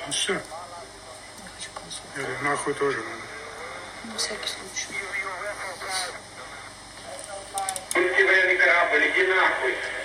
Ну все. Я хочу консультацию. Я говорю, нахуй тоже надо. На всякий случай. У тебя не корабль, иди нахуй.